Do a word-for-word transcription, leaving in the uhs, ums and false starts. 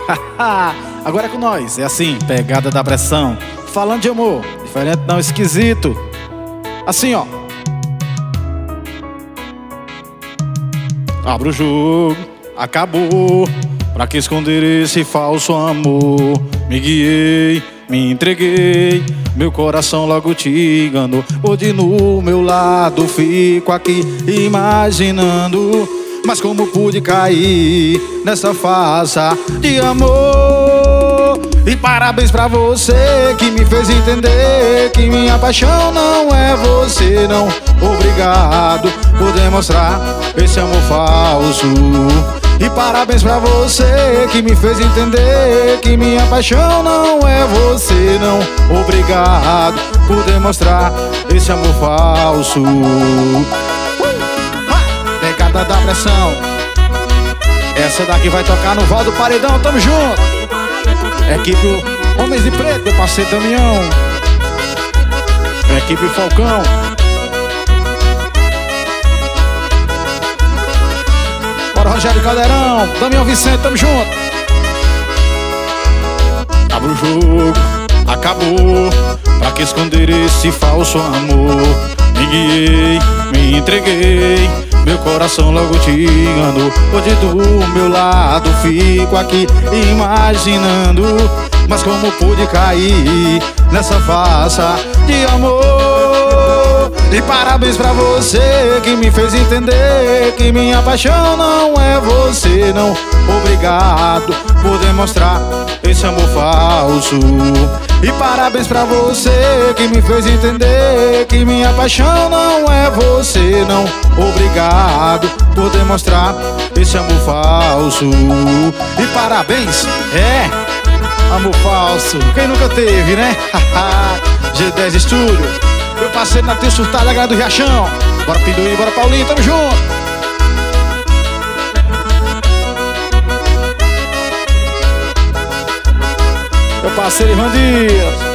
Agora é com nós, é assim, pegada da pressão. Falando de amor, diferente não, esquisito. Assim, ó. Abra o jogo, acabou. Pra que esconder esse falso amor? Me guiei, me entreguei, meu coração logo te enganou. Hoje no meu lado fico aqui imaginando, mas como pude cair nessa farsa de amor? E parabéns pra você que me fez entender que minha paixão não é você, não. Obrigado por demonstrar esse amor falso. E parabéns pra você que me fez entender que minha paixão não é você, não. Obrigado por demonstrar esse amor falso. uh! Pegada da pressão. Essa daqui vai tocar no Val do Paredão, tamo junto. Equipe Homens de Preto, meu parceiro Damião. Equipe Falcão. Bora, Rogério Caldeirão, Damião Vicente, tamo junto. Abra o jogo, acabou. Pra que esconder esse falso amor? Me guiei, me entreguei, meu coração logo te enganou. Hoje do meu lado fico aqui imaginando, mas como pude cair nessa farsa de amor? E parabéns pra você que me fez entender que minha paixão não é você, não. Obrigado por demonstrar esse amor falso. E parabéns pra você que me fez entender que minha paixão não é você, não. Obrigado por demonstrar esse amor falso. E parabéns, é, amor falso, quem nunca teve, né? G dez Estúdio, meu parceiro Natinho Surtado, da galera do Riachão. Bora Pinduí, bora Paulinho, tamo junto. Meu parceiro Ivan Dias.